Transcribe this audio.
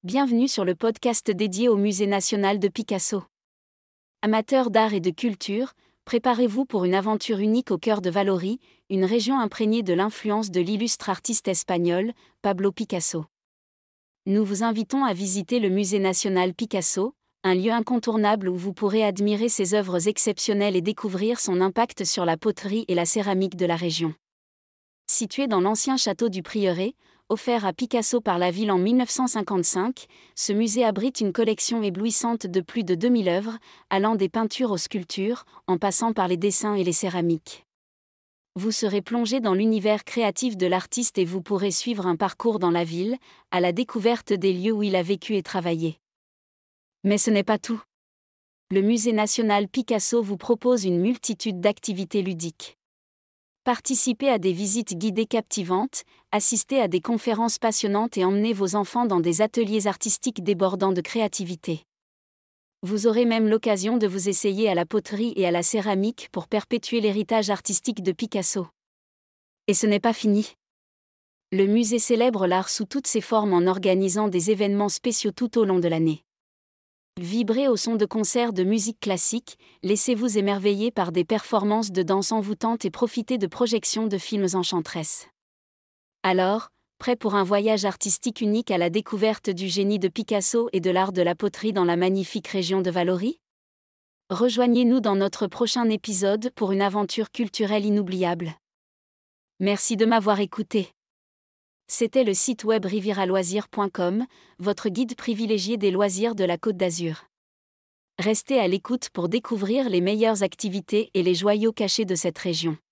Bienvenue sur le podcast dédié au Musée national de Picasso. Amateurs d'art et de culture, préparez-vous pour une aventure unique au cœur de Vallori, une région imprégnée de l'influence de l'illustre artiste espagnol, Pablo Picasso. Nous vous invitons à visiter le Musée national Picasso, un lieu incontournable où vous pourrez admirer ses œuvres exceptionnelles et découvrir son impact sur la poterie et la céramique de la région. Situé dans l'ancien château du Prieuré, offert à Picasso par la ville en 1955, ce musée abrite une collection éblouissante de plus de 2000 œuvres, allant des peintures aux sculptures, en passant par les dessins et les céramiques. Vous serez plongé dans l'univers créatif de l'artiste et vous pourrez suivre un parcours dans la ville, à la découverte des lieux où il a vécu et travaillé. Mais ce n'est pas tout. Le Musée national Picasso vous propose une multitude d'activités ludiques. Participez à des visites guidées captivantes, assistez à des conférences passionnantes et emmenez vos enfants dans des ateliers artistiques débordant de créativité. Vous aurez même l'occasion de vous essayer à la poterie et à la céramique pour perpétuer l'héritage artistique de Picasso. Et ce n'est pas fini. Le musée célèbre l'art sous toutes ses formes en organisant des événements spéciaux tout au long de l'année. Vibrez au son de concerts de musique classique, laissez-vous émerveiller par des performances de danse envoûtantes et profitez de projections de films enchanteresses. Alors, prêt pour un voyage artistique unique à la découverte du génie de Picasso et de l'art de la poterie dans la magnifique région de Vallori ? Rejoignez-nous dans notre prochain épisode pour une aventure culturelle inoubliable. Merci de m'avoir écouté. C'était le site web riviraloisirs.com, votre guide privilégié des loisirs de la Côte d'Azur. Restez à l'écoute pour découvrir les meilleures activités et les joyaux cachés de cette région.